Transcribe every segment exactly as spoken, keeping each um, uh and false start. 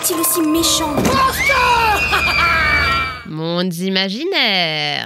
est-il aussi méchant? Mondes imaginaires.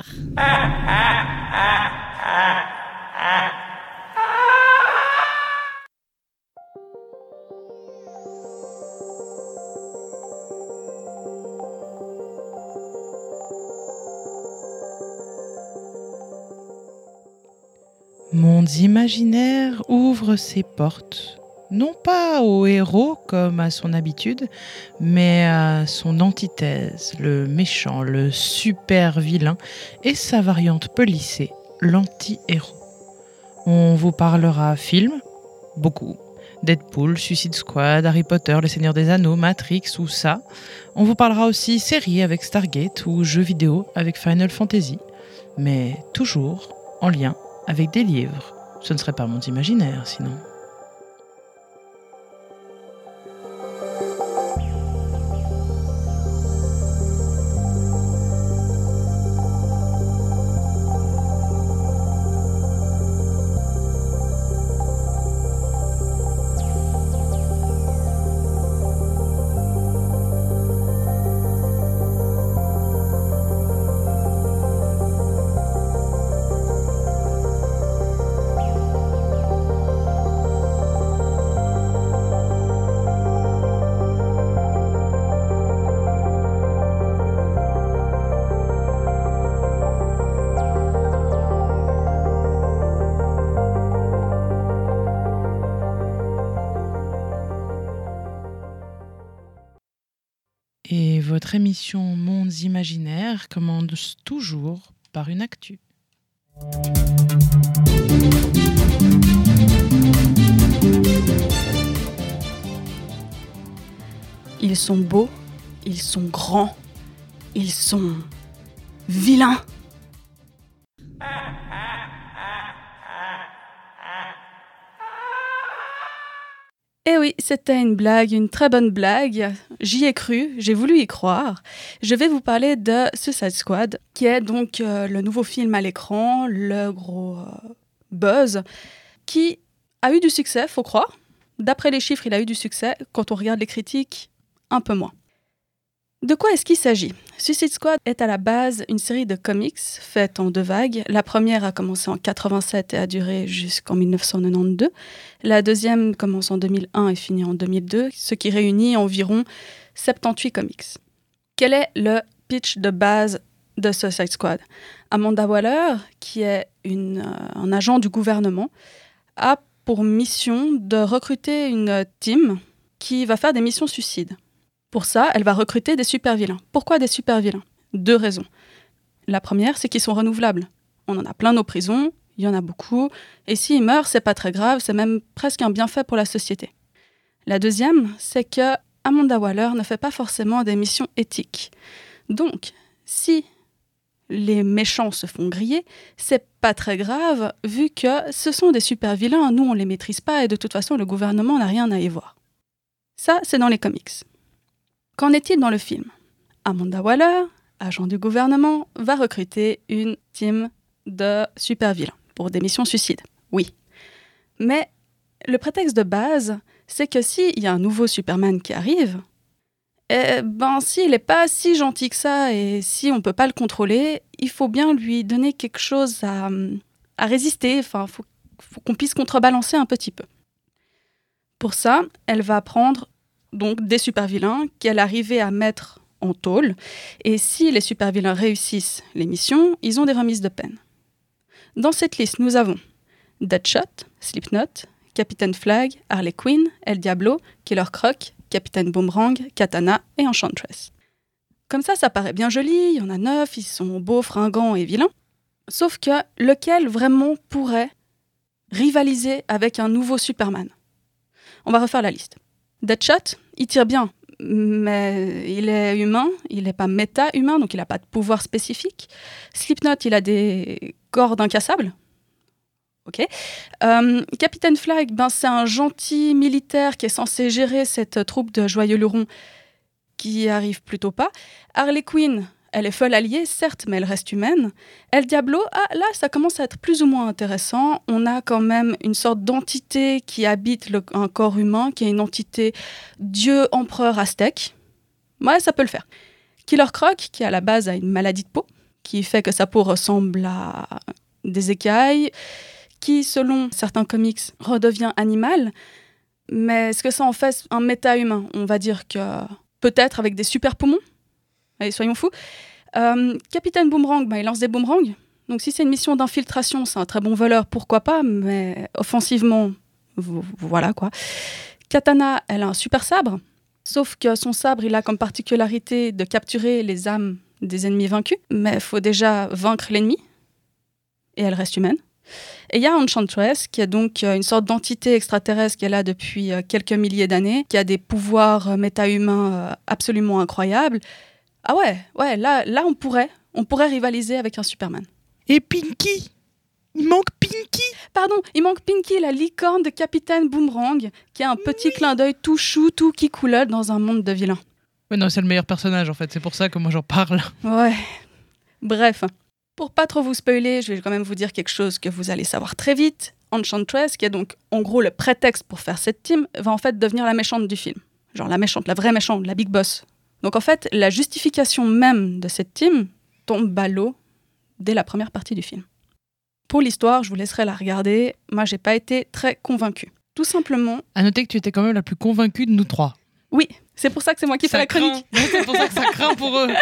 Mondes imaginaires ouvre ses portes, non pas au héros comme à son habitude, mais à son antithèse, le méchant, le super vilain et sa variante policée, l'anti-héros. On vous parlera films, beaucoup, Deadpool, Suicide Squad, Harry Potter, Le Seigneur des Anneaux, Matrix ou ça. On vous parlera aussi séries avec Stargate ou jeux vidéo avec Final Fantasy, mais toujours en lien avec des livres. Ce ne serait pas Mondes imaginaires sinon. Et votre émission Mondes imaginaires commence toujours par une actu. Ils sont beaux, ils sont grands, ils sont vilains. Eh oui, c'était une blague, une très bonne blague. J'y ai cru, j'ai voulu y croire. Je vais vous parler de Suicide Squad, qui est donc euh, le nouveau film à l'écran, le gros euh, buzz, qui a eu du succès, faut croire. D'après les chiffres, il a eu du succès. Quand on regarde les critiques, un peu moins. De quoi est-ce qu'il s'agit ? Suicide Squad est à la base une série de comics faite en deux vagues. La première a commencé en quatre-vingt-sept et a duré jusqu'en dix-neuf cent quatre-vingt-douze. La deuxième commence en deux mille un et finit en deux mille deux, ce qui réunit environ soixante-dix comics. Quel est le pitch de base de Suicide Squad ? Amanda Waller, qui est une, euh, un agent du gouvernement, a pour mission de recruter une team qui va faire des missions suicides. Pour ça, elle va recruter des super-vilains. Pourquoi des super-vilains ? Deux raisons. La première, c'est qu'ils sont renouvelables. On en a plein nos prisons, il y en a beaucoup, et s'ils meurent, c'est pas très grave, c'est même presque un bienfait pour la société. La deuxième, c'est que Amanda Waller ne fait pas forcément des missions éthiques. Donc, si les méchants se font griller, c'est pas très grave, vu que ce sont des super-vilains, nous on les maîtrise pas, et de toute façon, le gouvernement n'a rien à y voir. Ça, c'est dans les comics. Qu'en est-il dans le film ? Amanda Waller, agent du gouvernement, va recruter une team de super-vilains pour des missions suicides. Oui. Mais le prétexte de base, c'est que s'il y a un nouveau Superman qui arrive, eh ben, s'il n'est pas si gentil que ça et si on ne peut pas le contrôler, il faut bien lui donner quelque chose à, à résister. Enfin, il faut, faut qu'on puisse contrebalancer un petit peu. Pour ça, elle va prendre donc des super-vilains qu'elle arrivait à mettre en tôle. Et si les super-vilains réussissent les missions, ils ont des remises de peine. Dans cette liste, nous avons Deadshot, Slipknot, Captain Flag, Harley Quinn, El Diablo, Killer Croc, Capitaine Boomerang, Katana et Enchantress. Comme ça, ça paraît bien joli, il y en a neuf, ils sont beaux, fringants et vilains. Sauf que lequel vraiment pourrait rivaliser avec un nouveau Superman ? On va refaire la liste. Deadshot, il tire bien, mais il est humain, il n'est pas méta-humain, donc il n'a pas de pouvoir spécifique. Slipknot, il a des cordes incassables. Ok. Euh, Captain Flag, ben, c'est un gentil militaire qui est censé gérer cette troupe de joyeux lurons qui arrive plutôt pas. Harley Quinn, elle est folle alliée, certes, mais elle reste humaine. El Diablo, ah, là, ça commence à être plus ou moins intéressant. On a quand même une sorte d'entité qui habite le, un corps humain, qui est une entité dieu-empereur aztèque. Ouais, ça peut le faire. Killer Croc, qui à la base a une maladie de peau, qui fait que sa peau ressemble à des écailles, qui, selon certains comics, redevient animal. Mais est-ce que ça en fait un méta-humain ? On va dire que peut-être avec des super poumons. Allez, soyons fous. Euh, Capitaine Boomerang, bah, il lance des boomerangs. Donc si c'est une mission d'infiltration, c'est un très bon voleur, pourquoi pas, mais offensivement, voilà quoi. Katana, elle a un super sabre, sauf que son sabre, il a comme particularité de capturer les âmes des ennemis vaincus, mais il faut déjà vaincre l'ennemi, et elle reste humaine. Et il y a Enchantress, qui est donc une sorte d'entité extraterrestre qui est là depuis quelques milliers d'années, qui a des pouvoirs méta-humains absolument incroyables. Ah ouais, ouais, là, là on pourrait, on pourrait rivaliser avec un Superman. Et Pinky ? Il manque Pinky ? Pardon, il manque Pinky, la licorne de Capitaine Boomerang, qui a un petit oui. clin d'œil tout chou, tout qui coulole dans un monde de vilains. Ouais, non, c'est le meilleur personnage en fait, c'est pour ça que moi j'en parle. Ouais, bref. Pour pas trop vous spoiler, je vais quand même vous dire quelque chose que vous allez savoir très vite. Enchantress, qui est donc en gros le prétexte pour faire cette team, va en fait devenir la méchante du film. Genre la méchante, la vraie méchante, la big boss. Donc en fait, la justification même de cette team tombe à l'eau dès la première partie du film. Pour l'histoire, je vous laisserai la regarder. Moi, j'ai pas été très convaincue. Tout simplement... À noter que tu étais quand même la plus convaincue de nous trois. Oui, c'est pour ça que c'est moi qui ça fais la chronique. Non, c'est pour ça que ça craint pour eux.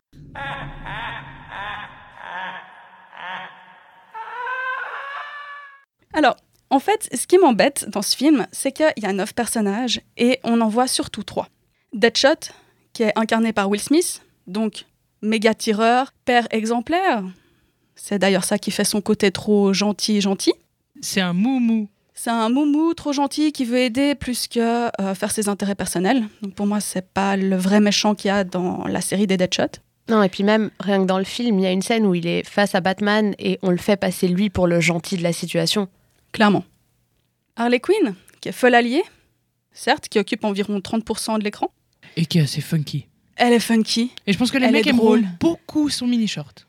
Alors, en fait, ce qui m'embête dans ce film, c'est qu'il y a neuf personnages et on en voit surtout trois. Deadshot, qui est incarné par Will Smith, donc méga tireur, père exemplaire. C'est d'ailleurs ça qui fait son côté trop gentil, gentil. C'est un moumou. C'est un moumou trop gentil qui veut aider plus que euh, faire ses intérêts personnels. Donc pour moi, c'est pas le vrai méchant qu'il y a dans la série des Deadshot. Non, et puis même, rien que dans le film, il y a une scène où il est face à Batman et on le fait passer lui pour le gentil de la situation. Clairement. Harley Quinn, qui est folle alliée, certes, qui occupe environ trente pour cent de l'écran. Et qui est assez funky. Elle est funky. Et je pense que les Elle mecs aimeront beaucoup son mini-short.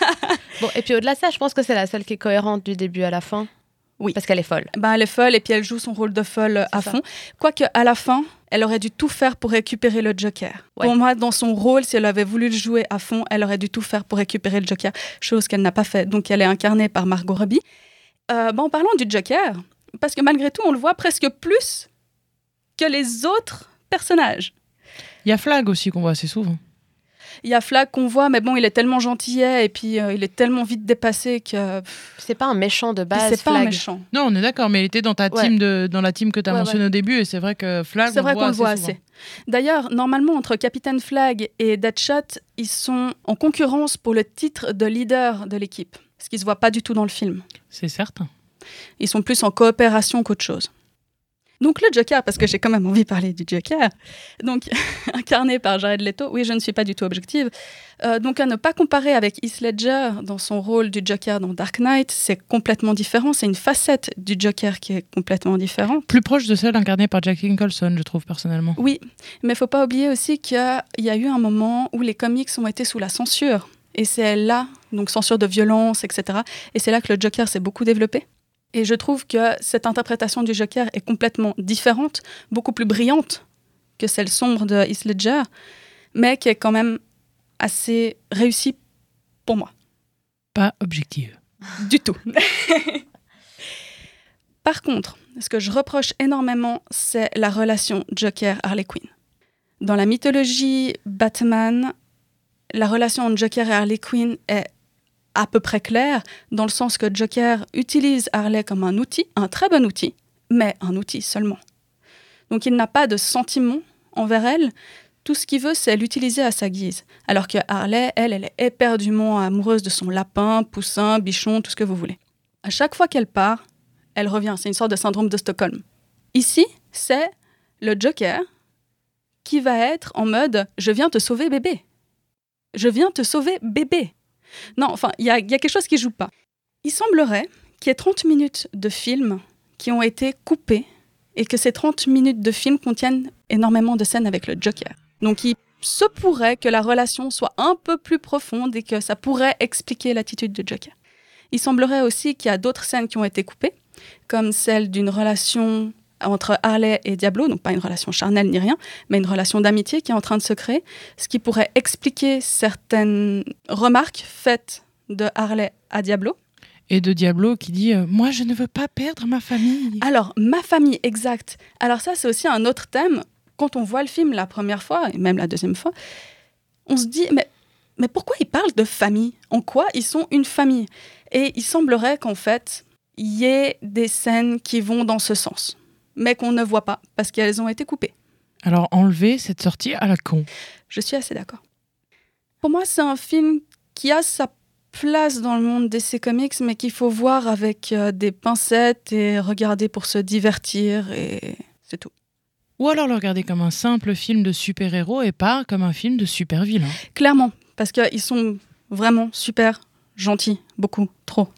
Bon, et puis au-delà de ça, je pense que c'est la seule qui est cohérente du début à la fin. Oui. Parce qu'elle est folle. Ben, elle est folle et puis elle joue son rôle de folle à fond. Quoique, à la fin, elle aurait dû tout faire pour récupérer le Joker. Ouais. Pour moi, dans son rôle, si elle avait voulu le jouer à fond, elle aurait dû tout faire pour récupérer le Joker, chose qu'elle n'a pas fait. Donc, elle est incarnée par Margot Robbie. Euh, ben, en parlant du Joker, parce que malgré tout, on le voit presque plus que les autres personnages. Il y a Flag aussi qu'on voit assez souvent. Il y a Flag qu'on voit, mais bon, il est tellement gentillet et puis euh, il est tellement vite dépassé que... C'est pas un méchant de base, c'est Flag. pas un méchant. Non, on est d'accord, mais il était dans, ta ouais. team de, dans la team que tu as ouais, mentionnée ouais. au début et c'est vrai que Flag, c'est on vrai le qu'on voit le voit assez. assez. D'ailleurs, normalement, entre Capitaine Flag et Deadshot, ils sont en concurrence pour le titre de leader de l'équipe, ce qui se voit pas du tout dans le film. C'est certain. Ils sont plus en coopération qu'autre chose. Donc le Joker, parce que j'ai quand même envie de parler du Joker, donc incarné par Jared Leto, oui, je ne suis pas du tout objective, euh, donc à ne pas comparer avec Heath Ledger dans son rôle du Joker dans Dark Knight, c'est complètement différent, c'est une facette du Joker qui est complètement différente. Plus proche de celle incarnée par Jack Nicholson, je trouve personnellement. Oui, mais il ne faut pas oublier aussi qu'il y a eu un moment où les comics ont été sous la censure, et c'est là, donc censure de violence, et cetera, et c'est là que le Joker s'est beaucoup développé. Et je trouve que cette interprétation du Joker est complètement différente, beaucoup plus brillante que celle sombre de Heath Ledger, mais qui est quand même assez réussie pour moi. Pas objective. Du tout. Par contre, ce que je reproche énormément, c'est la relation Joker-Harley Quinn. Dans la mythologie Batman, la entre Joker et Harley Quinn est à peu près clair, dans le sens que Joker utilise Harley comme un outil, un très bon outil, mais un outil seulement. Donc il n'a pas de sentiment envers elle, tout ce qu'il veut, c'est l'utiliser à sa guise. Alors que Harley, elle, elle est éperdument amoureuse de son lapin, poussin, bichon, tout ce que vous voulez. À chaque fois qu'elle part, elle revient, c'est une sorte de syndrome de Stockholm. Ici, c'est le Joker qui va être en mode « je viens te sauver bébé ». Je viens te sauver bébé. Non, enfin, il y, y a quelque chose qui ne joue pas. Il semblerait qu'il y ait trente minutes de film qui ont été coupées et que ces trente minutes de film contiennent énormément de scènes avec le Joker. Donc, il se pourrait que la relation soit un peu plus profonde et que ça pourrait expliquer l'attitude du Joker. Il semblerait aussi qu'il y a d'autres scènes qui ont été coupées, comme celle d'une relation entre Harley et Diablo, donc pas une relation charnelle ni rien, mais une relation d'amitié qui est en train de se créer, ce qui pourrait expliquer certaines remarques faites de Harley à Diablo. Et de Diablo qui dit euh, « Moi, je ne veux pas perdre ma famille ». Alors, ma famille, exact. Alors ça, c'est aussi un autre thème. Quand on voit le film la première fois, et même la deuxième fois, on se dit « Mais, mais pourquoi ils parlent de famille ? En quoi ils sont une famille ?» Et il semblerait qu'en fait, il y ait des scènes qui vont dans ce sens, mais qu'on ne voit pas, parce qu'elles ont été coupées. Alors, enlever cette sortie à la con. Je suis assez d'accord. Pour moi, c'est un film qui a sa place dans le monde D C Comics, mais qu'il faut voir avec euh, des pincettes et regarder pour se divertir, et c'est tout. Ou alors le regarder comme un simple film de super-héros et pas comme un film de super-vilain. Clairement, parce qu'ils sont vraiment super gentils, beaucoup, trop.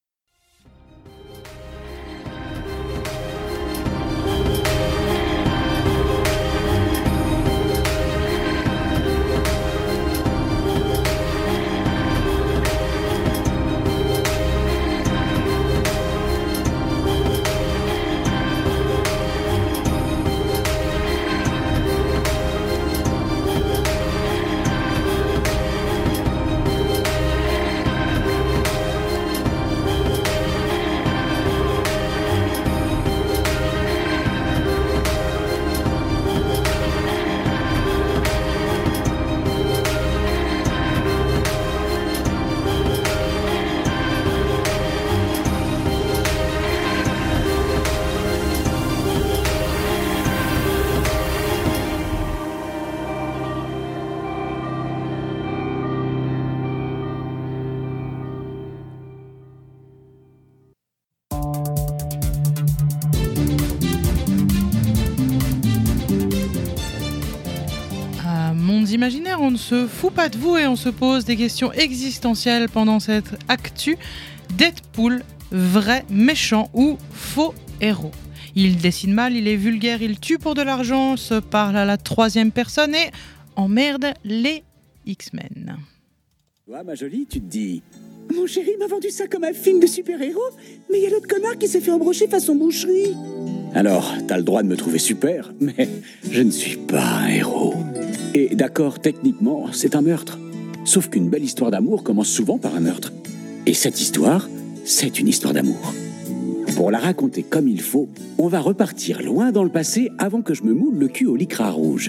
Imaginaire, on ne se fout pas de vous et on se pose des questions existentielles pendant cette actu. Deadpool, vrai méchant ou faux héros ? Il dessine mal, il est vulgaire, il tue pour de l'argent, se parle à la troisième personne et emmerde les X-Men. Toi, ma jolie, tu te dis... Mon chéri m'a vendu ça comme un film de super-héros, mais il y a l'autre connard qui s'est fait embrocher façon boucherie. Alors, t'as le droit de me trouver super, mais je ne suis pas un héros. Et d'accord, techniquement, c'est un meurtre. Sauf qu'une belle histoire d'amour commence souvent par un meurtre. Et cette histoire, c'est une histoire d'amour. Pour la raconter comme il faut, on va repartir loin dans le passé avant que je me moule le cul au lycra rouge.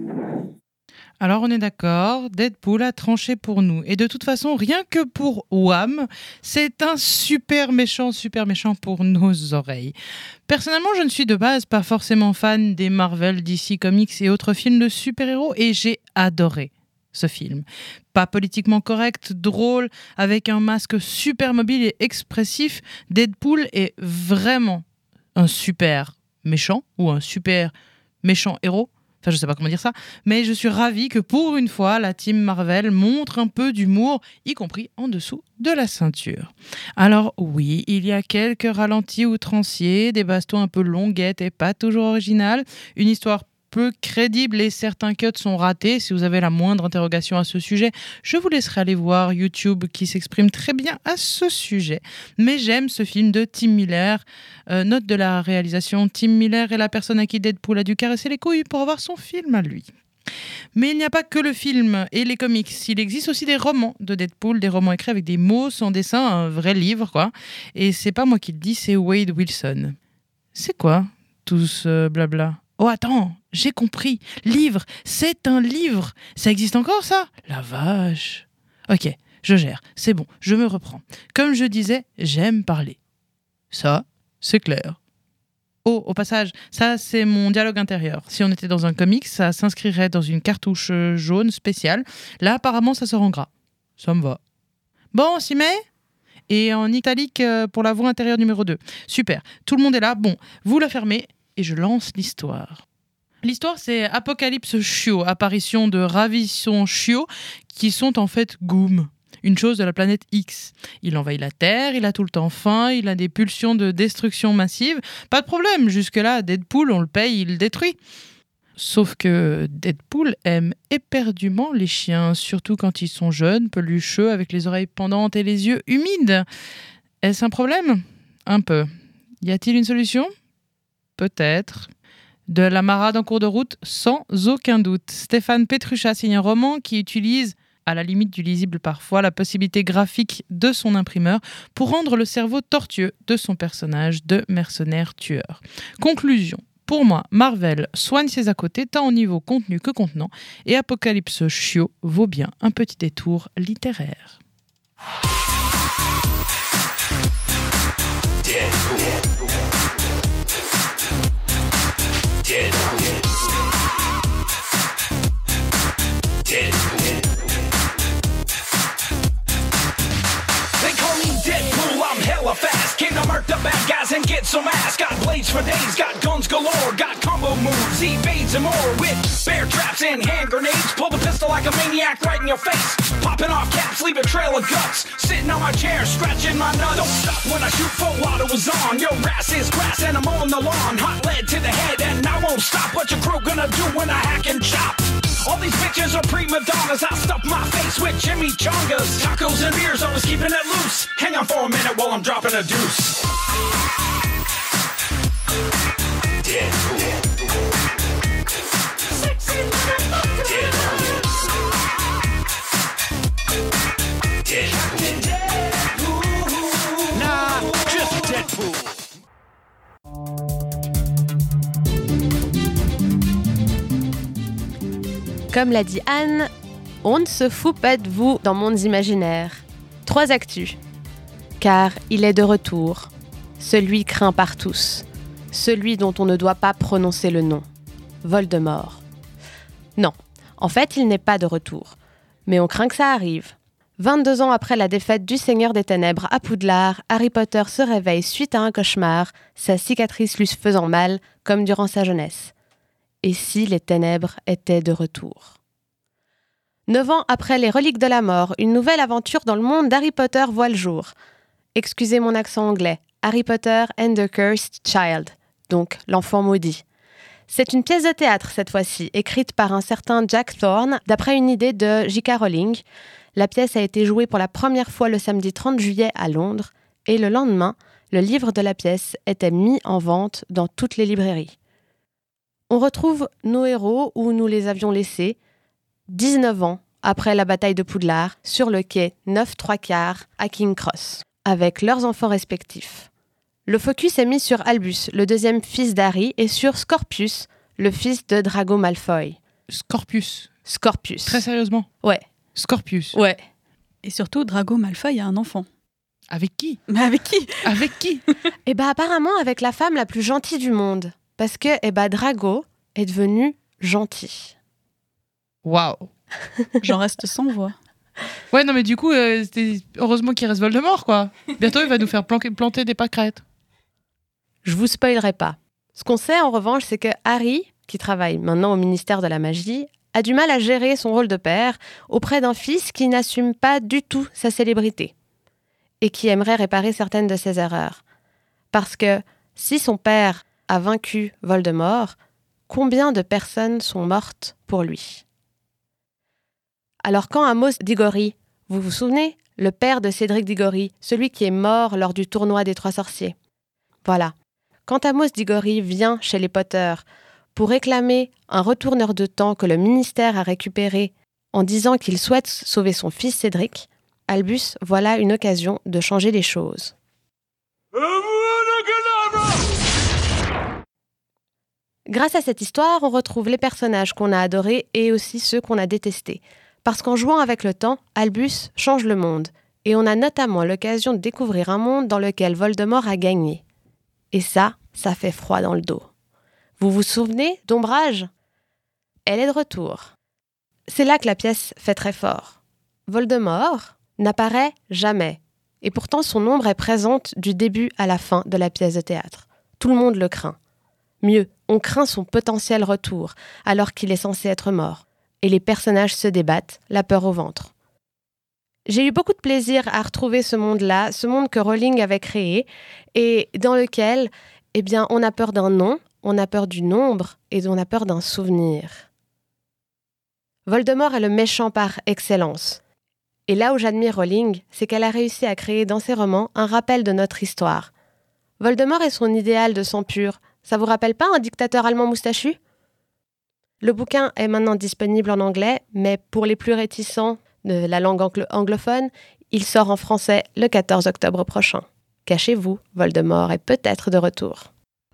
Alors on est d'accord, Deadpool a tranché pour nous. Et de toute façon, rien que pour Wham, c'est un super méchant, super méchant pour nos oreilles. Personnellement, je ne suis de base pas forcément fan des Marvel, D C Comics et autres films de super-héros, et j'ai adoré ce film. Pas politiquement correct, drôle, avec un masque super mobile et expressif, Deadpool est vraiment un super méchant, ou un super méchant héros. Enfin, je sais pas comment dire ça, mais je suis ravie que pour une fois, la team Marvel montre un peu d'humour, y compris en dessous de la ceinture. Alors oui, il y a quelques ralentis outranciers, des bastons un peu longuettes et pas toujours originales, une histoire peu crédible et certains cuts sont ratés. Si vous avez la moindre interrogation à ce sujet, je vous laisserai aller voir YouTube qui s'exprime très bien à ce sujet. Mais j'aime ce film de Tim Miller. Euh, note de la réalisation, Tim Miller est la personne à qui Deadpool a dû caresser les couilles pour avoir son film à lui. Mais il n'y a pas que le film et les comics. Il existe aussi des romans de Deadpool, des romans écrits avec des mots sans dessin, un vrai livre, quoi. Et c'est pas moi qui le dis, c'est Wade Wilson. C'est quoi tout ce blabla ? Oh attends, j'ai compris. Livre, c'est un livre. Ça existe encore ça ? La vache. Ok, je gère. C'est bon, je me reprends. Comme je disais, j'aime parler. Ça, c'est clair. Oh, au passage, ça c'est mon dialogue intérieur. Si on était dans un comics, ça s'inscrirait dans une cartouche jaune spéciale. Là, apparemment, ça sort en gras. Ça me va. Bon, on s'y met ? Et en italique pour la voix intérieure numéro deux. Super, tout le monde est là. Bon, vous la fermez. Et je lance l'histoire. L'histoire, c'est Apocalypse Chio, apparition de ravissants chiots qui sont en fait Goom, une chose de la planète X. Il envahit la Terre, il a tout le temps faim, il a des pulsions de destruction massive. Pas de problème, jusque-là, Deadpool, on le paye, il le détruit. Sauf que Deadpool aime éperdument les chiens, surtout quand ils sont jeunes, pelucheux, avec les oreilles pendantes et les yeux humides. Est-ce un problème ? Un peu. Y a-t-il une solution ? peut-être. De la marade en cours de route, sans aucun doute. Stéphane Petrucha signe un roman qui utilise, à la limite du lisible parfois, la possibilité graphique de son imprimeur pour rendre le cerveau tortueux de son personnage de mercenaire tueur. Conclusion. Pour moi, Marvel soigne ses à côté tant au niveau contenu que contenant, et Apocalypse Chiot vaut bien un petit détour littéraire. Deadpool. Deadpool. Deadpool. They call me Deadpool, I'm hella fast. Came to murk the bad guys and get some ass. Got blades for days, got guns galore. Got combo moves, evades and more. With bear traps and hand grenades. Pull the pistol like a maniac right in your face. Popping off caps, leave a trail of guts. Sitting on my chair, scratching my nuts. Don't stop when I shoot full auto is on. Your ass is grass and I'm on the lawn. Hot lead to the head and I won't stop. What your crew gonna do when I hack and chop? All these bitches are prima donnas. I stuff my face with chimichangas. Tacos and beers, always keeping it loose. Hang on for a minute while I'm dropping a deuce. Deadpool. Sexy motherfucker. Deadpool. Deadpool. Deadpool. Nah, just Deadpool. Comme l'a dit Anne, on ne se fout pas de vous dans Mondes Imaginaires. Trois actus. Car il est de retour. Celui craint par tous. Celui dont on ne doit pas prononcer le nom. Voldemort. Non, en fait, il n'est pas de retour. Mais on craint que ça arrive. vingt-deux ans après la défaite du Seigneur des Ténèbres à Poudlard, Harry Potter se réveille suite à un cauchemar, sa cicatrice lui faisant mal, comme durant sa jeunesse. Et si les ténèbres étaient de retour? Neuf ans après les Reliques de la Mort, une nouvelle aventure dans le monde d'Harry Potter voit le jour. Excusez mon accent anglais, Harry Potter and the Cursed Child, donc l'enfant maudit. C'est une pièce de théâtre cette fois-ci, écrite par un certain Jack Thorne, d'après une idée de J K Rowling. La pièce a été jouée pour la première fois le samedi trente juillet à Londres, et le lendemain, le livre de la pièce était mis en vente dans toutes les librairies. On retrouve nos héros où nous les avions laissés, dix-neuf ans après la bataille de Poudlard, sur le quai neuf trois quarts à King's Cross, avec leurs enfants respectifs. Le focus est mis sur Albus, le deuxième fils d'Harry, et sur Scorpius, le fils de Drago Malfoy. Scorpius. Scorpius. Très sérieusement. Ouais. Scorpius. Ouais. Et surtout, Drago Malfoy a un enfant. Avec qui? Mais avec qui? Avec qui? Eh bah apparemment avec la femme la plus gentille du monde. Parce que eh bah, Drago est devenu gentil. Waouh. J'en reste sans voix. Ouais, non, mais du coup, euh, c'était... heureusement qu'il reste Voldemort, quoi. Bientôt, il va nous faire planquer, planter des pâquerettes. Je vous spoilerai pas. Ce qu'on sait en revanche, c'est que Harry, qui travaille maintenant au ministère de la Magie, a du mal à gérer son rôle de père auprès d'un fils qui n'assume pas du tout sa célébrité et qui aimerait réparer certaines de ses erreurs. Parce que si son père a vaincu Voldemort, combien de personnes sont mortes pour lui? Alors quand Amos Diggory, vous vous souvenez, le père de Cédric Diggory, celui qui est mort lors du tournoi des Trois Sorciers. Voilà. Quand Amos Diggory vient chez les Potter pour réclamer un retourneur de temps que le ministère a récupéré en disant qu'il souhaite sauver son fils Cédric, Albus voit là une occasion de changer les choses. Grâce à cette histoire, on retrouve les personnages qu'on a adorés et aussi ceux qu'on a détestés. Parce qu'en jouant avec le temps, Albus change le monde. Et on a notamment l'occasion de découvrir un monde dans lequel Voldemort a gagné. Et ça, ça fait froid dans le dos. Vous vous souvenez d'Ombrage? Elle est de retour. C'est là que la pièce fait très fort. Voldemort n'apparaît jamais. Et pourtant, son ombre est présente du début à la fin de la pièce de théâtre. Tout le monde le craint. Mieux, on craint son potentiel retour, alors qu'il est censé être mort. Et les personnages se débattent, la peur au ventre. J'ai eu beaucoup de plaisir à retrouver ce monde-là, ce monde que Rowling avait créé, et dans lequel, eh bien, on a peur d'un nom, on a peur du nombre, et on a peur d'un souvenir. Voldemort est le méchant par excellence. Et là où j'admire Rowling, c'est qu'elle a réussi à créer dans ses romans un rappel de notre histoire. Voldemort est son idéal de sang pur, Ça vous rappelle pas un dictateur allemand moustachu? Le bouquin est maintenant disponible en anglais, mais pour les plus réticents de la langue anglo- anglophone, il sort en français le quatorze octobre prochain. Cachez-vous, Voldemort est peut-être de retour.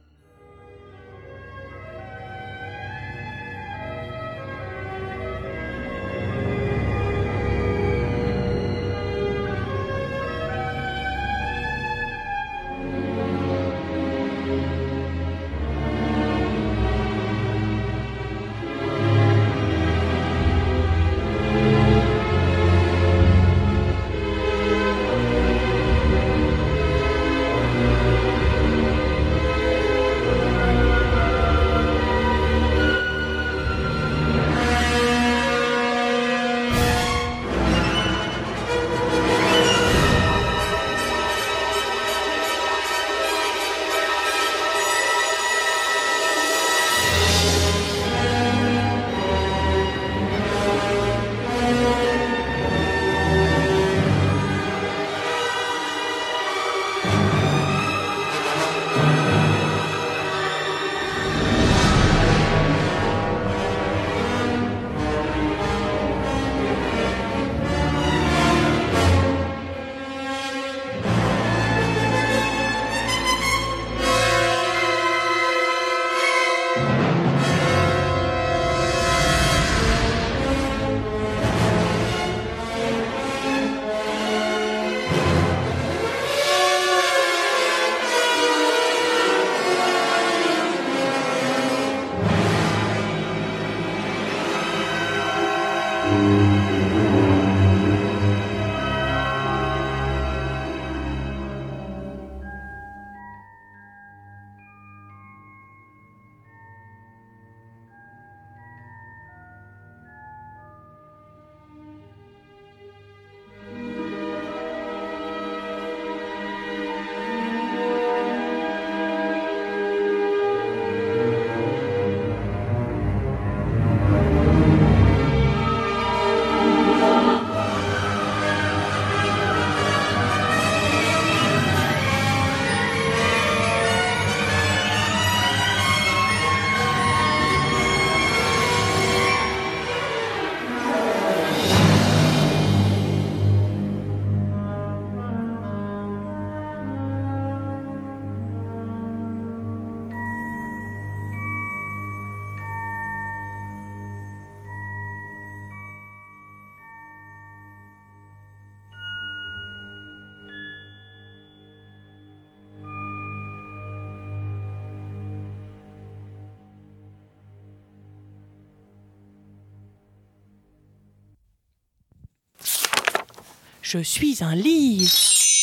Je suis un livre.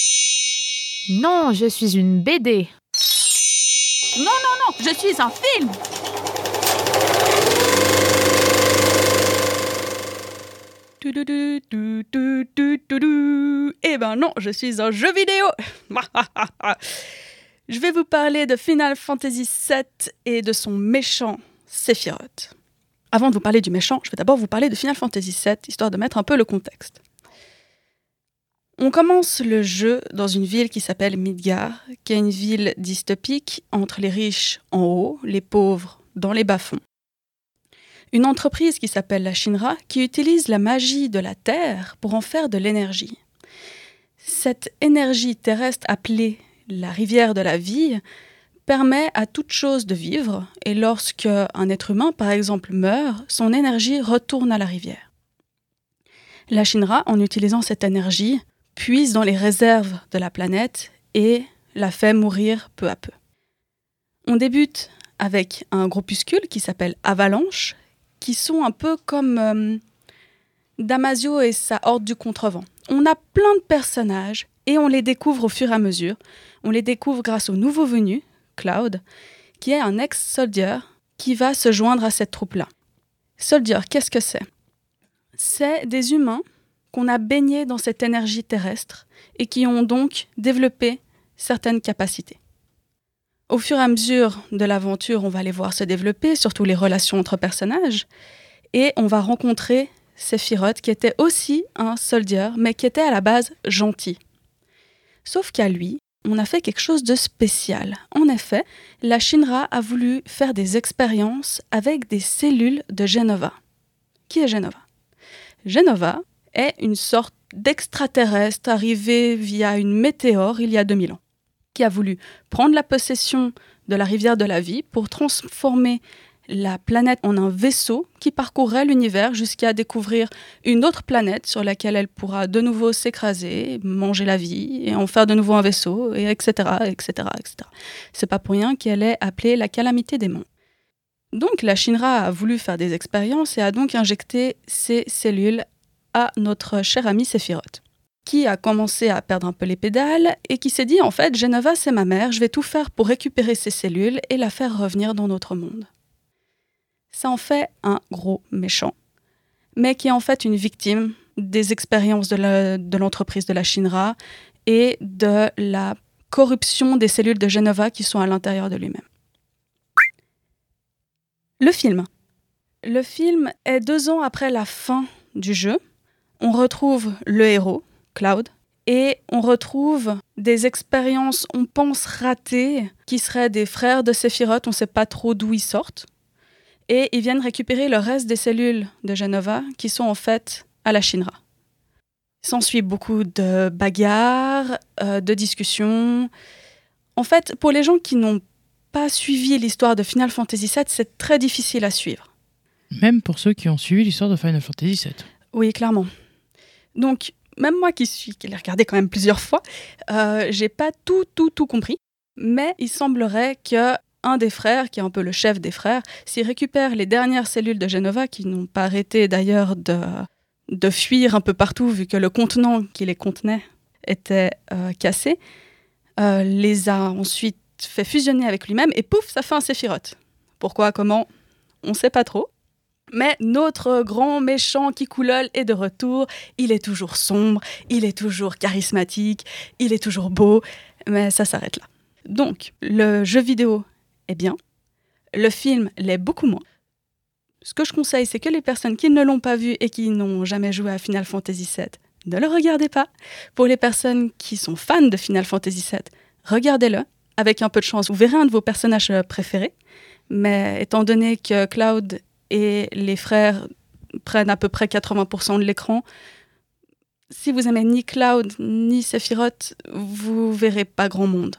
Non, je suis une B D. Non, non, non, je suis un film. Eh ben non, je suis un jeu vidéo. Je vais vous parler de Final Fantasy sept et de son méchant, Sephiroth. Avant de vous parler du méchant, je vais d'abord vous parler de Final Fantasy sept, histoire de mettre un peu le contexte. On commence le jeu dans une ville qui s'appelle Midgar, qui est une ville dystopique entre les riches en haut, les pauvres dans les bas-fonds. Une entreprise qui s'appelle la Shinra, qui utilise la magie de la Terre pour en faire de l'énergie. Cette énergie terrestre appelée la rivière de la vie permet à toute chose de vivre, et lorsque un être humain, par exemple, meurt, son énergie retourne à la rivière. La Shinra, en utilisant cette énergie, puise dans les réserves de la planète et la fait mourir peu à peu. On débute avec un groupuscule qui s'appelle Avalanche, qui sont un peu comme euh, Damasio et sa horde du contrevent. On a plein de personnages et on les découvre au fur et à mesure. On les découvre grâce au nouveau venu, Cloud, qui est un ex-soldier qui va se joindre à cette troupe-là. Soldier, qu'est-ce que c'est? C'est des humains qu'on a baignés dans cette énergie terrestre et qui ont donc développé certaines capacités. Au fur et à mesure de l'aventure, on va les voir se développer, surtout les relations entre personnages, et on va rencontrer Sephiroth, qui était aussi un soldier, mais qui était à la base gentil. Sauf qu'à lui, on a fait quelque chose de spécial. En effet, la Shinra a voulu faire des expériences avec des cellules de Jenova. Qui est Jenova ? Jenova est une sorte d'extraterrestre arrivé via une météore il y a deux mille ans, qui a voulu prendre la possession de la rivière de la vie pour transformer la planète en un vaisseau qui parcourrait l'univers jusqu'à découvrir une autre planète sur laquelle elle pourra de nouveau s'écraser, manger la vie et en faire de nouveau un vaisseau, et etc., et cetera, et cetera. C'est pas pour rien qu'elle est appelée la calamité des mondes. Donc la Shinra a voulu faire des expériences et a donc injecté ces cellules à notre cher ami Sephiroth, qui a commencé à perdre un peu les pédales et qui s'est dit en fait, Jenova c'est ma mère, je vais tout faire pour récupérer ces cellules et la faire revenir dans notre monde. Ça en fait un gros méchant, mais qui est en fait une victime des expériences de, la, de l'entreprise de la Shinra et de la corruption des cellules de Jenova qui sont à l'intérieur de lui-même. Le film. Le film est deux ans après la fin du jeu. On retrouve le héros, Cloud, et on retrouve des expériences, on pense, ratées, qui seraient des frères de Sephiroth, on ne sait pas trop d'où ils sortent. Et ils viennent récupérer le reste des cellules de Jenova qui sont en fait à la Shinra. Il s'ensuit beaucoup de bagarres, euh, de discussions. En fait, pour les gens qui n'ont pas suivi l'histoire de Final Fantasy sept, c'est très difficile à suivre. Même pour ceux qui ont suivi l'histoire de Final Fantasy sept. Oui, clairement. Donc, même moi qui, suis, qui l'ai regardé quand même plusieurs fois, euh, j'ai pas tout, tout, tout compris. Mais il semblerait que un des frères, qui est un peu le chef des frères, s'il récupère les dernières cellules de Jenova, qui n'ont pas arrêté d'ailleurs de, de fuir un peu partout, vu que le contenant qui les contenait était euh, cassé, euh, les a ensuite fait fusionner avec lui-même, et pouf, ça fait un Sephiroth. Pourquoi, comment, on ne sait pas trop. Mais notre grand méchant Kikoulol est de retour, il est toujours sombre, il est toujours charismatique, il est toujours beau, mais ça s'arrête là. Donc, le jeu vidéo est bien, le film l'est beaucoup moins. Ce que je conseille, c'est que les personnes qui ne l'ont pas vu et qui n'ont jamais joué à Final Fantasy sept, ne le regardez pas. Pour les personnes qui sont fans de Final Fantasy sept, regardez-le. Avec un peu de chance, vous verrez un de vos personnages préférés. Mais étant donné que Cloud et les frères prennent à peu près quatre-vingts pour cent de l'écran, si vous aimez ni Cloud ni Sephiroth, vous verrez pas grand monde.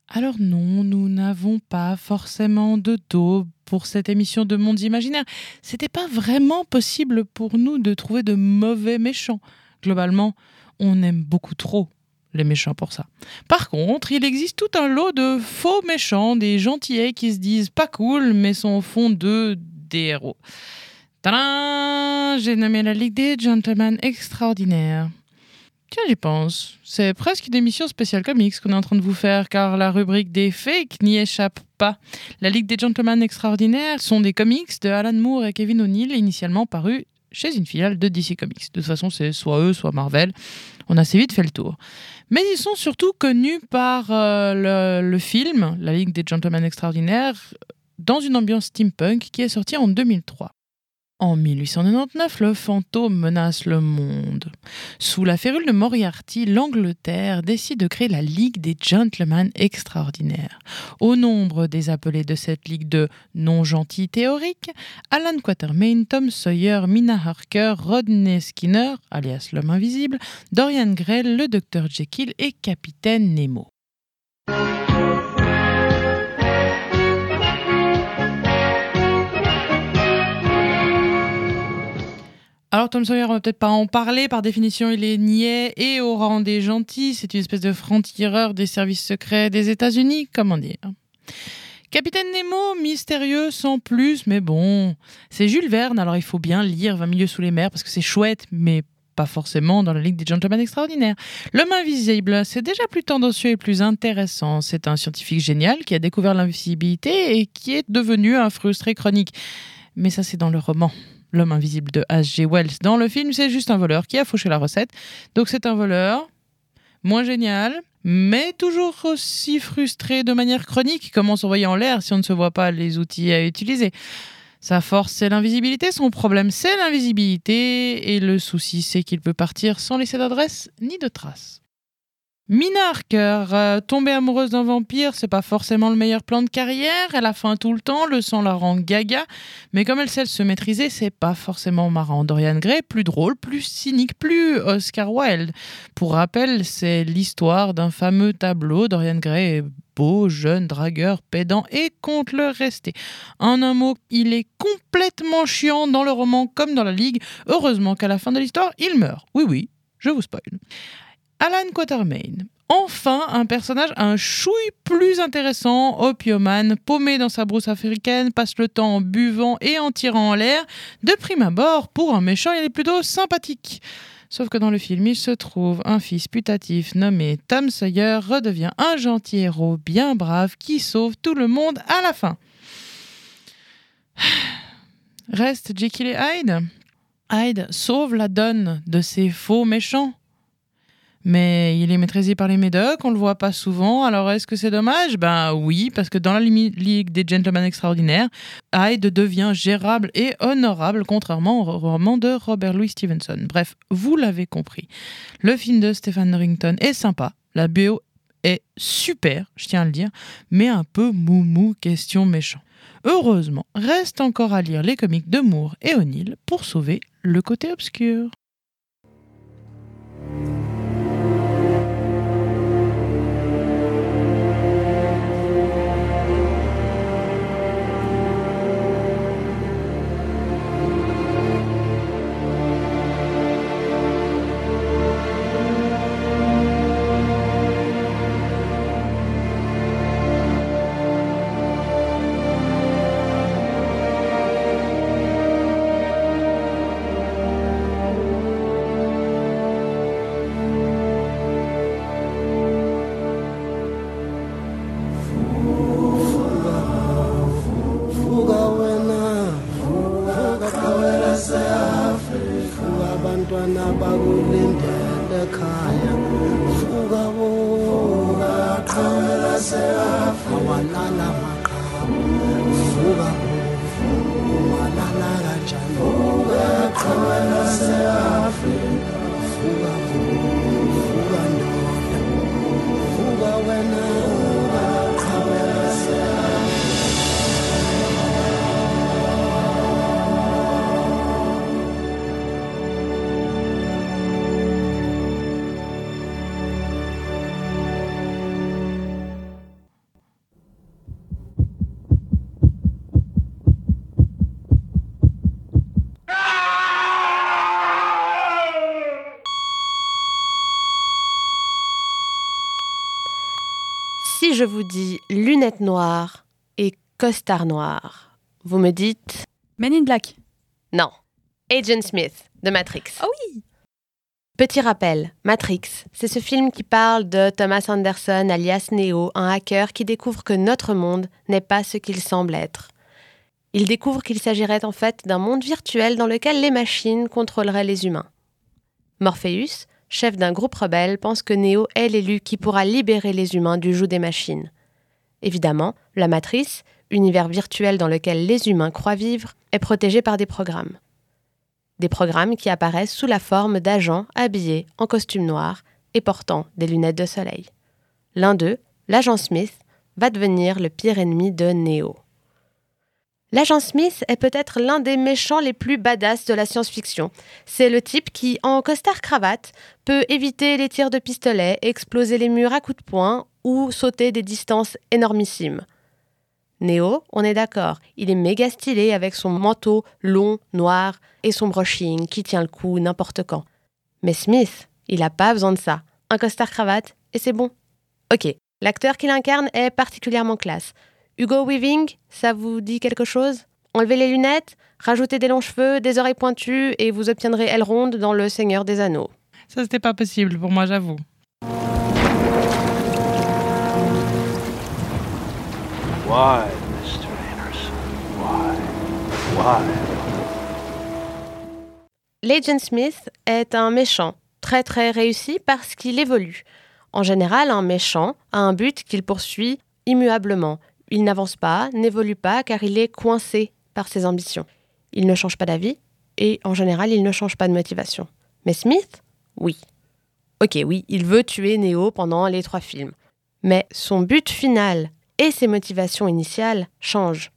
Alors non, nous n'avons pas forcément de taupes pour cette émission de Mondes Imaginaires. C'était pas vraiment possible pour nous de trouver de mauvais méchants. Globalement, on aime beaucoup trop les méchants pour ça. Par contre, il existe tout un lot de faux méchants, des gentillets qui se disent pas cool, mais sont au fond d'eux des héros. Tadam ! J'ai nommé la Ligue des Gentlemen Extraordinaires. Tiens, j'y pense. C'est presque une émission spéciale comics qu'on est en train de vous faire, car la rubrique des fakes n'y échappe pas. La Ligue des Gentlemen Extraordinaires sont des comics de Alan Moore et Kevin O'Neill, initialement parus chez une filiale de D C Comics. De toute façon, c'est soit eux, soit Marvel. On a assez vite fait le tour. Mais ils sont surtout connus par euh, le, le film, La Ligue des Gentlemen Extraordinaires, dans une ambiance steampunk qui est sortie en deux mille trois. En mille huit cent quatre-vingt-dix-neuf, le fantôme menace le monde. Sous la férule de Moriarty, l'Angleterre décide de créer la Ligue des Gentlemen Extraordinaires. Au nombre des appelés de cette ligue de non-gentils théoriques, Alan Quatermain, Tom Sawyer, Mina Harker, Rodney Skinner, alias l'homme invisible, Dorian Gray, le docteur Jekyll et Capitaine Nemo. Alors Tom Sawyer, on va peut-être pas en parler, par définition il est niais et au rang des gentils, c'est une espèce de franc-tireur des services secrets des États-Unis, comment dire. Capitaine Nemo, mystérieux sans plus, mais bon, c'est Jules Verne, alors il faut bien lire vingt milieux sous les mers parce que c'est chouette, mais pas forcément dans la Ligue des Gentlemen Extraordinaires. L'homme invisible, c'est déjà plus tendancieux et plus intéressant. C'est un scientifique génial qui a découvert l'invisibilité et qui est devenu un frustré chronique. Mais ça c'est dans le roman. L'homme invisible de H G Wells. Dans le film, c'est juste un voleur qui a fauché la recette. Donc c'est un voleur, moins génial, mais toujours aussi frustré de manière chronique. Comment s'envoyer en l'air si on ne se voit pas les outils à utiliser ? Sa force, c'est l'invisibilité. Son problème, c'est l'invisibilité. Et le souci, c'est qu'il peut partir sans laisser d'adresse ni de traces. Mina Harker, euh, tomber amoureuse d'un vampire, c'est pas forcément le meilleur plan de carrière. Elle a faim tout le temps, le sang la rend gaga. Mais comme elle sait se maîtriser, c'est pas forcément marrant. Dorian Gray, plus drôle, plus cynique, plus Oscar Wilde. Pour rappel, c'est l'histoire d'un fameux tableau. Dorian Gray est beau, jeune, dragueur, pédant et compte le rester. En un mot, il est complètement chiant dans le roman comme dans la Ligue. Heureusement qu'à la fin de l'histoire, il meurt. Oui, oui, je vous spoil. Alan Quatermain. Enfin, un personnage un chouille plus intéressant, opiomane, paumé dans sa brousse africaine, passe le temps en buvant et en tirant en l'air. De prime abord, pour un méchant, il est plutôt sympathique. Sauf que dans le film, il se trouve un fils putatif nommé Tom Sawyer redevient un gentil héros bien brave qui sauve tout le monde à la fin. Reste Jekyll et Hyde. Hyde sauve la donne de ces faux méchants. Mais il est maîtrisé par les médocs, on le voit pas souvent, alors est-ce que c'est dommage ? Ben oui, parce que dans la Ligue des Gentlemen Extraordinaires, Hyde devient gérable et honorable, contrairement au roman de Robert Louis Stevenson. Bref, vous l'avez compris. Le film de Stephen Norrington est sympa, la B O est super, je tiens à le dire, mais un peu moumou question méchant. Heureusement, reste encore à lire les comics de Moore et O'Neill pour sauver le côté obscur. je vous dis lunettes noires et costard noir, vous me dites... Men in Black. Non. Agent Smith, de Matrix. Ah oui. Petit rappel, Matrix, c'est ce film qui parle de Thomas Anderson, alias Neo, un hacker qui découvre que notre monde n'est pas ce qu'il semble être. Il découvre qu'il s'agirait en fait d'un monde virtuel dans lequel les machines contrôleraient les humains. Morpheus, chef d'un groupe rebelle, pense que Neo est l'élu qui pourra libérer les humains du joug des machines. Évidemment, la matrice, univers virtuel dans lequel les humains croient vivre, est protégée par des programmes. Des programmes qui apparaissent sous la forme d'agents habillés en costume noir et portant des lunettes de soleil. L'un d'eux, l'agent Smith, va devenir le pire ennemi de Neo. L'agent Smith est peut-être l'un des méchants les plus badass de la science-fiction. C'est le type qui, en costard-cravate, peut éviter les tirs de pistolet, exploser les murs à coups de poing ou sauter des distances énormissimes. Neo, on est d'accord, il est méga stylé avec son manteau long, noir et son brushing qui tient le coup n'importe quand. Mais Smith, il n'a pas besoin de ça. Un costard-cravate et c'est bon. Ok, l'acteur qu'il incarne est particulièrement classe. Hugo Weaving, ça vous dit quelque chose ? Enlevez les lunettes, rajoutez des longs cheveux, des oreilles pointues et vous obtiendrez Elrond dans Le Seigneur des Anneaux. Ça, c'était pas possible pour moi, j'avoue. Why, mister Anderson? Why? Why? L'agent Smith est un méchant, très très réussi parce qu'il évolue. En général, un méchant a un but qu'il poursuit immuablement. Il n'avance pas, n'évolue pas car il est coincé par ses ambitions. Il ne change pas d'avis et en général, il ne change pas de motivation. Mais Smith, oui. Ok, oui, il veut tuer Neo pendant les trois films. Mais son but final et ses motivations initiales changent.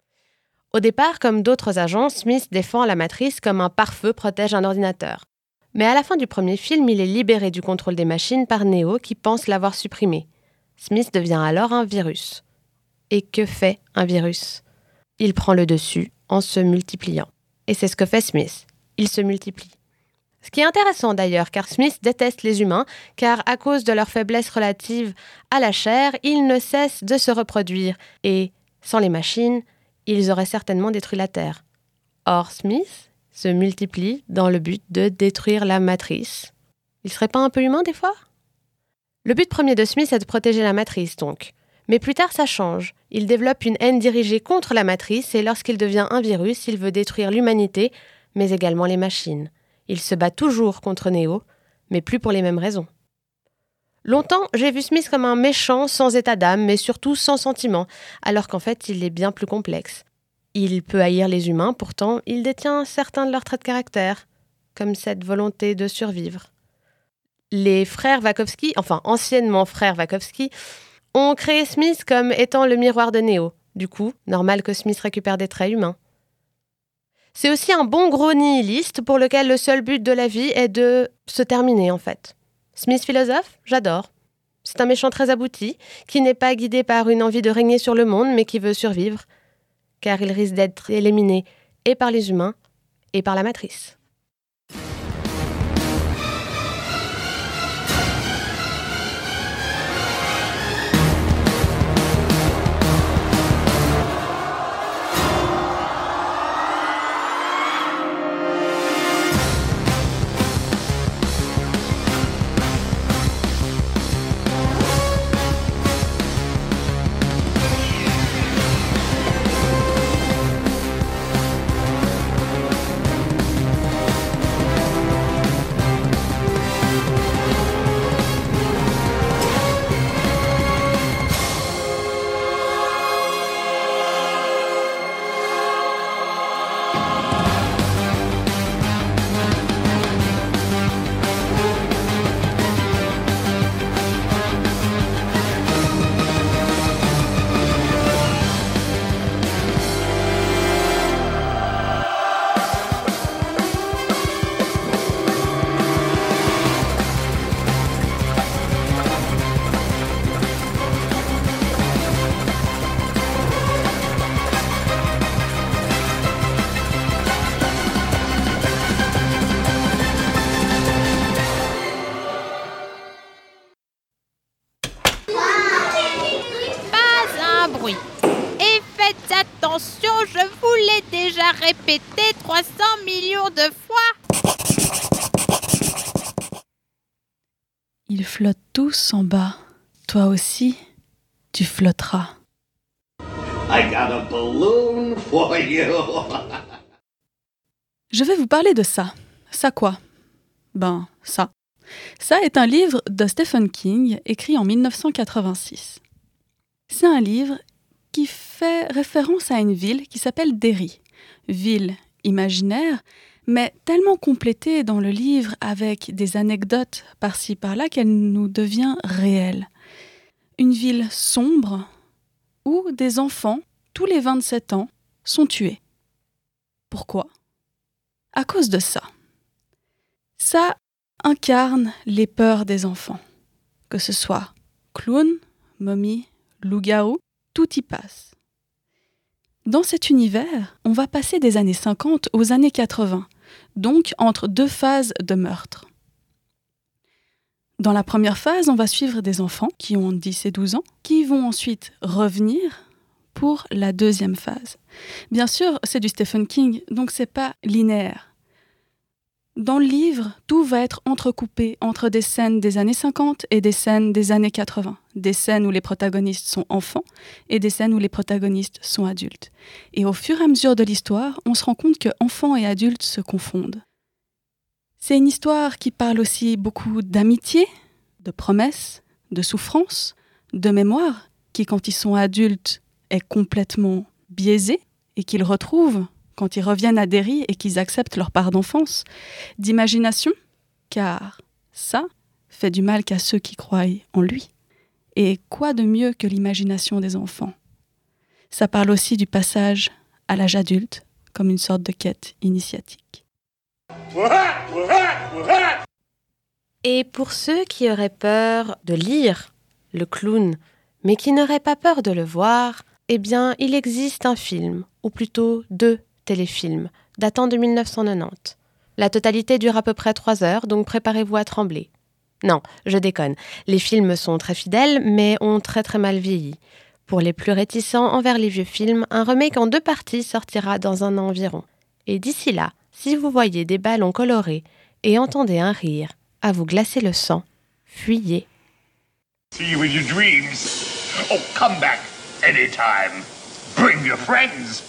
Au départ, comme d'autres agents, Smith défend la matrice comme un pare-feu protège un ordinateur. Mais à la fin du premier film, il est libéré du contrôle des machines par Neo qui pense l'avoir supprimé. Smith devient alors un virus. Et que fait un virus ? Il prend le dessus en se multipliant. Et c'est ce que fait Smith. Il se multiplie. Ce qui est intéressant d'ailleurs, car Smith déteste les humains, car à cause de leur faiblesse relative à la chair, ils ne cessent de se reproduire. Et sans les machines, ils auraient certainement détruit la Terre. Or, Smith se multiplie dans le but de détruire la matrice. Il serait pas un peu humain des fois ? Le but premier de Smith est de protéger la matrice, donc. Mais plus tard, ça change. Il développe une haine dirigée contre la matrice et lorsqu'il devient un virus, il veut détruire l'humanité, mais également les machines. Il se bat toujours contre Neo, mais plus pour les mêmes raisons. Longtemps, j'ai vu Smith comme un méchant sans état d'âme, mais surtout sans sentiment, alors qu'en fait, il est bien plus complexe. Il peut haïr les humains, pourtant, il détient certains de leurs traits de caractère, comme cette volonté de survivre. Les frères Wachowski, enfin anciennement frères Wachowski, ont créé Smith comme étant le miroir de Neo. Du coup, normal que Smith récupère des traits humains. C'est aussi un bon gros nihiliste pour lequel le seul but de la vie est de se terminer, en fait. Smith philosophe, j'adore. C'est un méchant très abouti, qui n'est pas guidé par une envie de régner sur le monde, mais qui veut survivre, car il risque d'être éliminé et par les humains et par la matrice. bruit. Et faites attention, je vous l'ai déjà répété trois cents millions de fois. Ils flottent tous en bas. Toi aussi, tu flotteras. I got a balloon for you. Je vais vous parler de ça. Ça quoi? Ben, ça. Ça est un livre de Stephen King, écrit en dix-neuf cent quatre-vingt-six. C'est un livre qui fait référence à une ville qui s'appelle Derry. Ville imaginaire, mais tellement complétée dans le livre avec des anecdotes par-ci par-là qu'elle nous devient réelle. Une ville sombre où des enfants, tous les vingt-sept ans, sont tués. Pourquoi? À cause de ça. Ça incarne les peurs des enfants. Que ce soit clown, momie, loup-garou, tout y passe. Dans cet univers, on va passer des années cinquante aux années quatre-vingts, donc entre deux phases de meurtre. Dans la première phase, on va suivre des enfants qui ont dix et douze ans, qui vont ensuite revenir pour la deuxième phase. Bien sûr, c'est du Stephen King, donc c'est pas linéaire. Dans le livre, tout va être entrecoupé entre des scènes des années cinquante et des scènes des années quatre-vingts. Des scènes où les protagonistes sont enfants et des scènes où les protagonistes sont adultes. Et au fur et à mesure de l'histoire, on se rend compte que enfants et adultes se confondent. C'est une histoire qui parle aussi beaucoup d'amitié, de promesses, de souffrance, de mémoire, qui quand ils sont adultes est complètement biaisée et qu'ils retrouvent quand ils reviennent à Derry et qu'ils acceptent leur part d'enfance, d'imagination, car ça fait du mal qu'à ceux qui croient en lui. Et quoi de mieux que l'imagination des enfants? Ça parle aussi du passage à l'âge adulte, comme une sorte de quête initiatique. Et pour ceux qui auraient peur de lire Le Clown, mais qui n'auraient pas peur de le voir, eh bien, il existe un film, ou plutôt deux téléfilm, datant de dix-neuf cent quatre-vingt-dix. La totalité dure à peu près trois heures, donc préparez-vous à trembler. Non, je déconne. Les films sont très fidèles, mais ont très très mal vieilli. Pour les plus réticents envers les vieux films, un remake en deux parties sortira dans un an environ. Et d'ici là, si vous voyez des ballons colorés et entendez un rire à vous glacer le sang, fuyez. See you in your dreams. Oh, come back anytime. Bring your friends.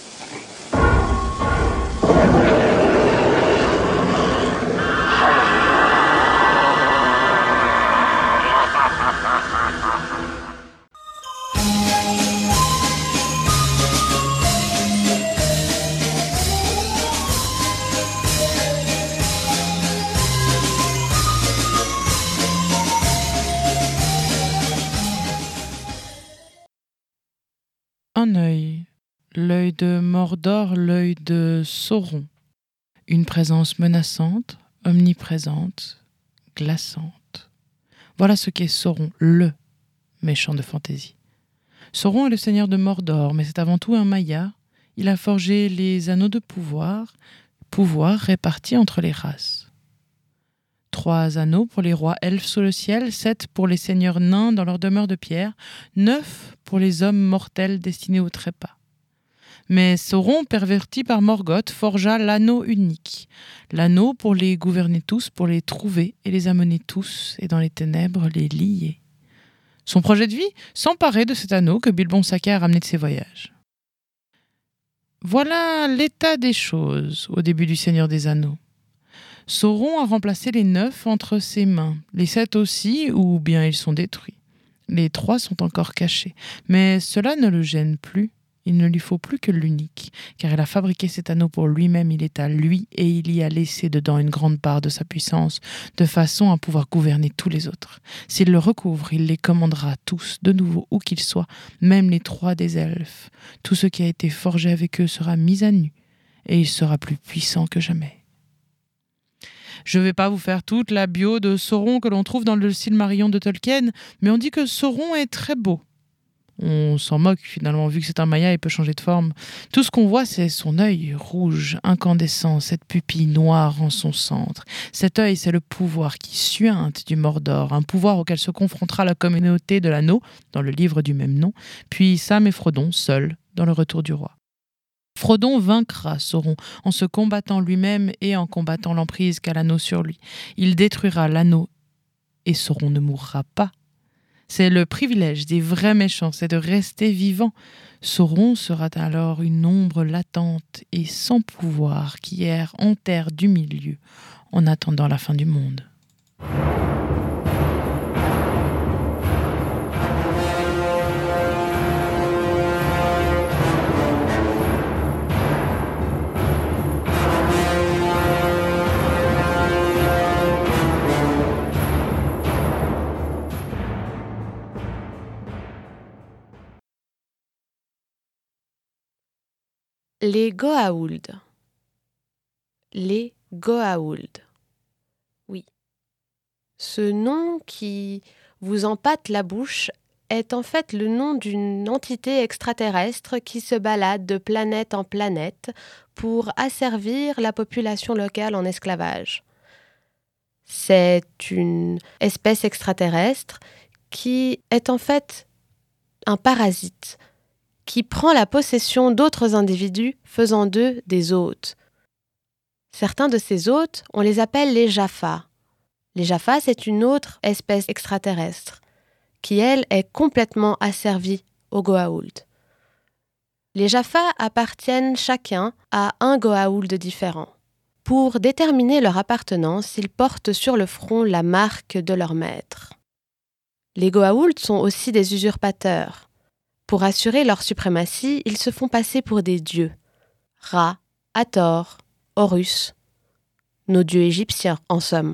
Un œil, l'œil de Mordor, l'œil de Sauron. Une présence menaçante, omniprésente, glaçante. Voilà ce qu'est Sauron, le méchant de fantaisie. Sauron est le seigneur de Mordor, mais c'est avant tout un Maya. Il a forgé les anneaux de pouvoir, pouvoir répartis entre les races. Trois anneaux pour les rois elfes sous le ciel, sept pour les seigneurs nains dans leur demeure de pierre, neuf pour les hommes mortels destinés au trépas. Mais Sauron, perverti par Morgoth, forgea l'anneau unique. L'anneau pour les gouverner tous, pour les trouver et les amener tous, et dans les ténèbres les lier. Son projet de vie, s'emparer de cet anneau que Bilbon Sakai a ramené de ses voyages. Voilà l'état des choses au début du Seigneur des Anneaux. Sauron a remplacé les neuf entre ses mains, les sept aussi, ou bien ils sont détruits. Les trois sont encore cachés, mais cela ne le gêne plus. Il ne lui faut plus que l'unique, car il a fabriqué cet anneau pour lui-même, il est à lui, et il y a laissé dedans une grande part de sa puissance, de façon à pouvoir gouverner tous les autres. S'il le recouvre, il les commandera tous, de nouveau, où qu'ils soient, même les trois des elfes. Tout ce qui a été forgé avec eux sera mis à nu, et il sera plus puissant que jamais. Je ne vais pas vous faire toute la bio de Sauron que l'on trouve dans le Silmarillion de Tolkien, mais on dit que Sauron est très beau. On s'en moque finalement, vu que c'est un Maya, il peut changer de forme. Tout ce qu'on voit, c'est son œil rouge, incandescent, cette pupille noire en son centre. Cet œil, c'est le pouvoir qui suinte du Mordor, un pouvoir auquel se confrontera la communauté de l'anneau, dans le livre du même nom, puis Sam et Frodon, seuls, dans le retour du roi. Frodon vaincra Sauron en se combattant lui-même et en combattant l'emprise qu'a l'anneau sur lui. Il détruira l'anneau et Sauron ne mourra pas. C'est le privilège des vrais méchants, c'est de rester vivant. Sauron sera alors une ombre latente et sans pouvoir qui erre en terre du milieu en attendant la fin du monde. Les Goa'uld. Les Goa'uld. Oui. Ce nom qui vous empâte la bouche est en fait le nom d'une entité extraterrestre qui se balade de planète en planète pour asservir la population locale en esclavage. C'est une espèce extraterrestre qui est en fait un parasite qui prend la possession d'autres individus, faisant d'eux des hôtes. Certains de ces hôtes, on les appelle les Jaffa. Les Jaffa, c'est une autre espèce extraterrestre, qui, elle, est complètement asservie aux Goa'uld. Les Jaffa appartiennent chacun à un Goa'uld différent. Pour déterminer leur appartenance, ils portent sur le front la marque de leur maître. Les Goa'uld sont aussi des usurpateurs. Pour assurer leur suprématie, ils se font passer pour des dieux. Ra, Hathor, Horus. Nos dieux égyptiens, en somme.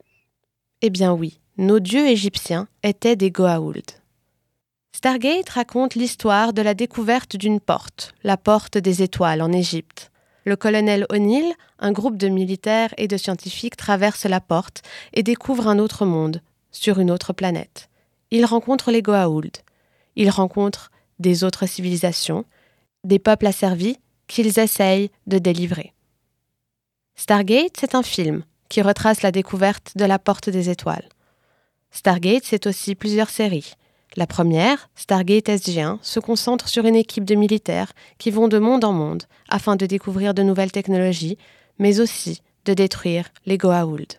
Eh bien oui, nos dieux égyptiens étaient des Goa'uld. Stargate raconte l'histoire de la découverte d'une porte, la porte des étoiles en Égypte. Le colonel O'Neill, un groupe de militaires et de scientifiques traverse la porte et découvre un autre monde, sur une autre planète. Il rencontre les Goa'uld. Il rencontre des autres civilisations, des peuples asservis qu'ils essayent de délivrer. Stargate, c'est un film qui retrace la découverte de la porte des étoiles. Stargate, c'est aussi plusieurs séries. La première, Stargate S G un, se concentre sur une équipe de militaires qui vont de monde en monde afin de découvrir de nouvelles technologies, mais aussi de détruire les Goa'uld.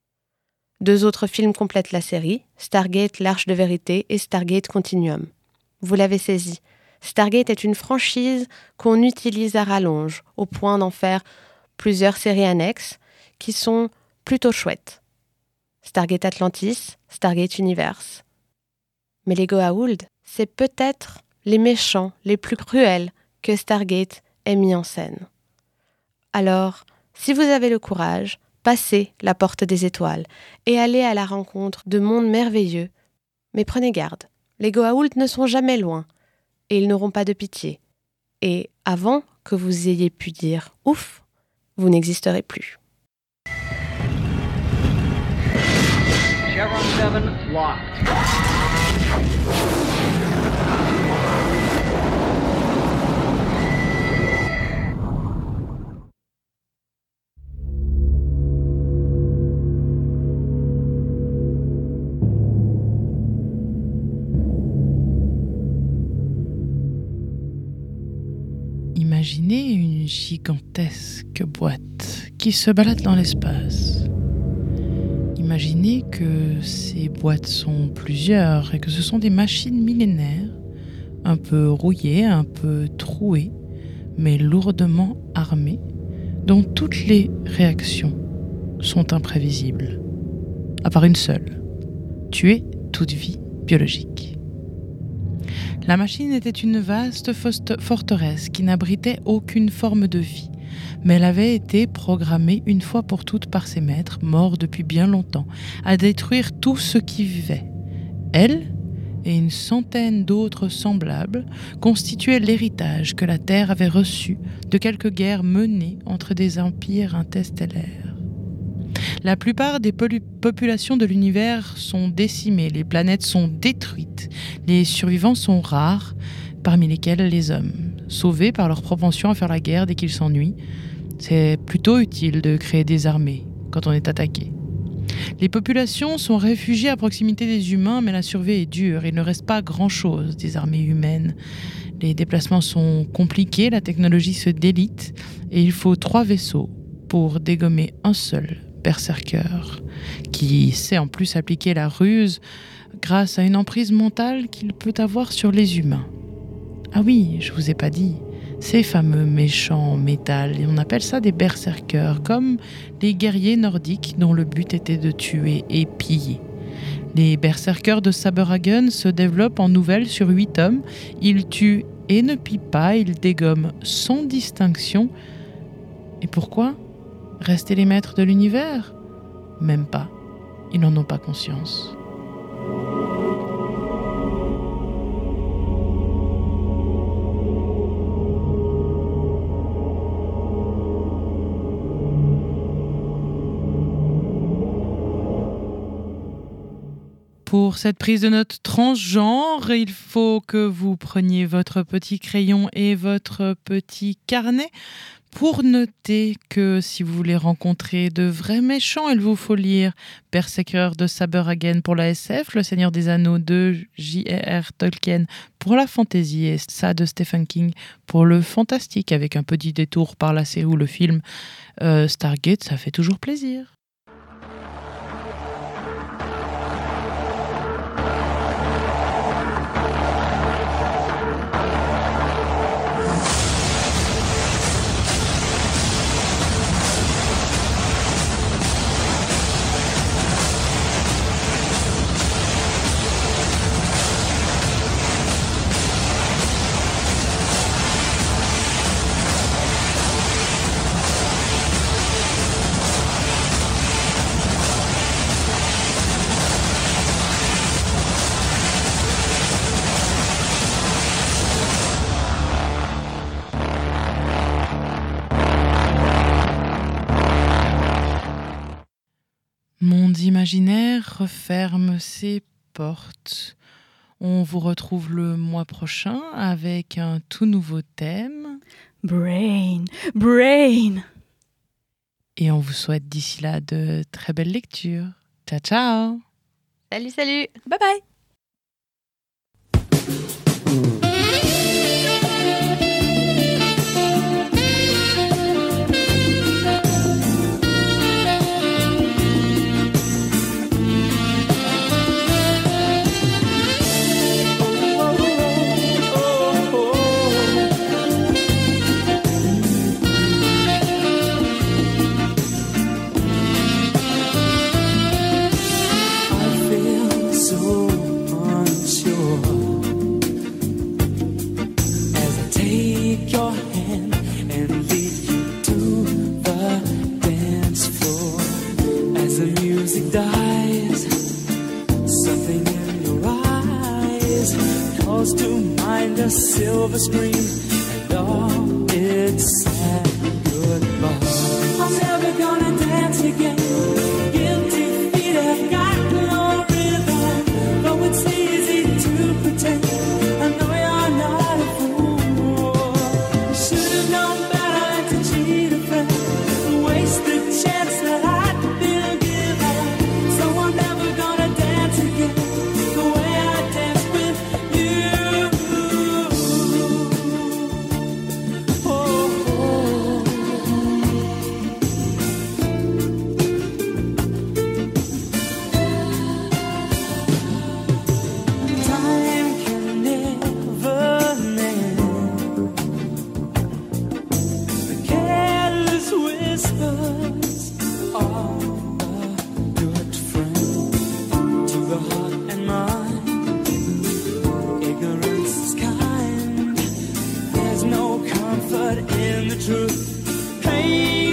Deux autres films complètent la série, Stargate l'Arche de Vérité et Stargate Continuum. Vous l'avez saisi, Stargate est une franchise qu'on utilise à rallonge, au point d'en faire plusieurs séries annexes qui sont plutôt chouettes. Stargate Atlantis, Stargate Universe. Mais les Goa'uld, c'est peut-être les méchants les plus cruels que Stargate ait mis en scène. Alors, si vous avez le courage, passez la porte des étoiles et allez à la rencontre de mondes merveilleux, mais prenez garde. Les Goa'uld ne sont jamais loin, et ils n'auront pas de pitié. Et avant que vous ayez pu dire « ouf », vous n'existerez plus. Chevron seven locked. Imaginez une gigantesque boîte qui se balade dans l'espace. Imaginez que ces boîtes sont plusieurs et que ce sont des machines millénaires, un peu rouillées, un peu trouées, mais lourdement armées, dont toutes les réactions sont imprévisibles, à part une seule, tuer toute vie biologique. La machine était une vaste forteresse qui n'abritait aucune forme de vie, mais elle avait été programmée une fois pour toutes par ses maîtres, morts depuis bien longtemps, à détruire tout ce qui vivait. Elle et une centaine d'autres semblables constituaient l'héritage que la Terre avait reçu de quelques guerres menées entre des empires interstellaires. La plupart des polu- populations de l'univers sont décimées, les planètes sont détruites, les survivants sont rares, parmi lesquels les hommes, sauvés par leur propension à faire la guerre dès qu'ils s'ennuient. C'est plutôt utile de créer des armées quand on est attaqué. Les populations sont réfugiées à proximité des humains, mais la survie est dure. Il ne reste pas grand-chose des armées humaines. Les déplacements sont compliqués, la technologie se délite, et il faut trois vaisseaux pour dégommer un seul berserker, qui sait en plus appliquer la ruse grâce à une emprise mentale qu'il peut avoir sur les humains. Ah oui, je vous ai pas dit, ces fameux méchants en métal, on appelle ça des berserkers, comme les guerriers nordiques dont le but était de tuer et piller. Les berserkers de Saberhagen se développent en nouvelles sur huit tomes. Ils tuent et ne pillent pas, ils dégomment sans distinction. Et pourquoi ? Rester les maîtres de l'univers ? Même pas. Ils n'en ont pas conscience. Pour cette prise de notes transgenre, il faut que vous preniez votre petit crayon et votre petit carnet pour noter que si vous voulez rencontrer de vrais méchants, il vous faut lire Berserker de Saberhagen pour la S F, Le Seigneur des Anneaux de J R R Tolkien pour la fantasy et ça de Stephen King pour le fantastique, avec un petit détour par la série ou le film euh, Stargate, ça fait toujours plaisir. Monde imaginaire referme ses portes. On vous retrouve le mois prochain avec un tout nouveau thème. Brain, brain. Et on vous souhaite d'ici là de très belles lectures. Ciao, ciao. Salut, salut. Bye bye. Silver screen and all its sad goodbye. I'm never gonna dance again. Guilty feet have got no rhythm. Though it's easy to pretend, I know you're not a fool. Should've known better than to cheat a friend, waste the chance that I'd been given. So I'm never gonna dance again the way I danced with you. Truth, pain.